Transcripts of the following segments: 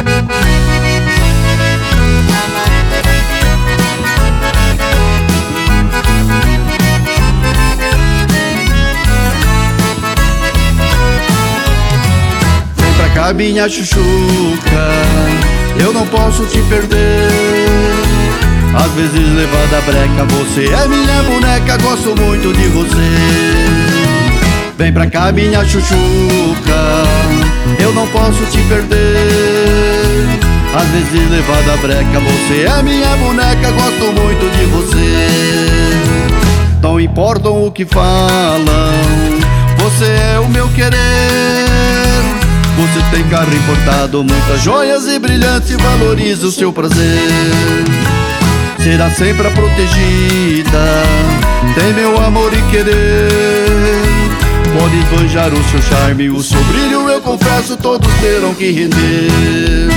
Minha chuchuca, eu não posso te perder. Às vezes levada a breca, você é minha boneca, gosto muito de você. Vem pra cá, minha chuchuca, eu não posso te perder. Às vezes levada a breca, você é minha boneca, gosto muito de você. Não importam o que falam, você é o meu querer. Você tem carro importado, muitas joias e brilhantes, valoriza o seu prazer. Será sempre a protegida, tem meu amor e querer. Pode esbanjar o seu charme, o seu brilho, eu confesso, todos terão que render.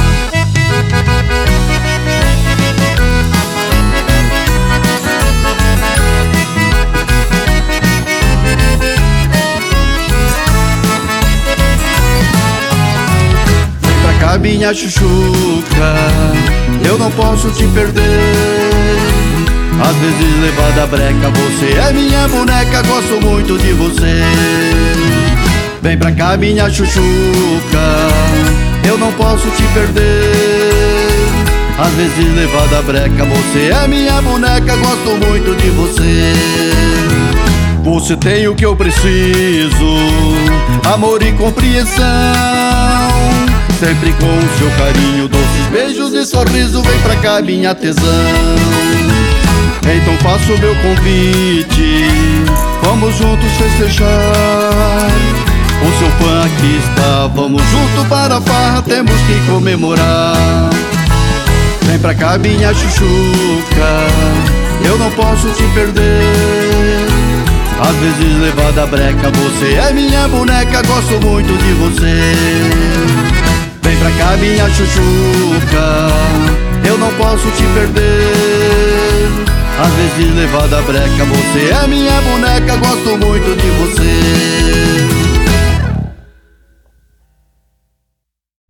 Minha chuchuca, eu não posso te perder. Às vezes levada a breca, você é minha boneca, gosto muito de você. Vem pra cá, minha chuchuca, eu não posso te perder. Às vezes levada a breca, você é minha boneca, gosto muito de você. Você tem o que eu preciso, amor e compreensão. Sempre com o seu carinho, doces beijos e sorriso, vem pra cá, minha tesão. Então faço o meu convite, vamos juntos festejar. O seu fã aqui está, vamos junto para a farra, temos que comemorar. Vem pra cá, minha chuchuca, eu não posso te perder. Às vezes levada a breca, você é minha boneca, gosto muito de você. Vem pra cá, minha chuchuca, eu não posso te perder. Às vezes levada a breca, você é minha boneca, gosto muito de você.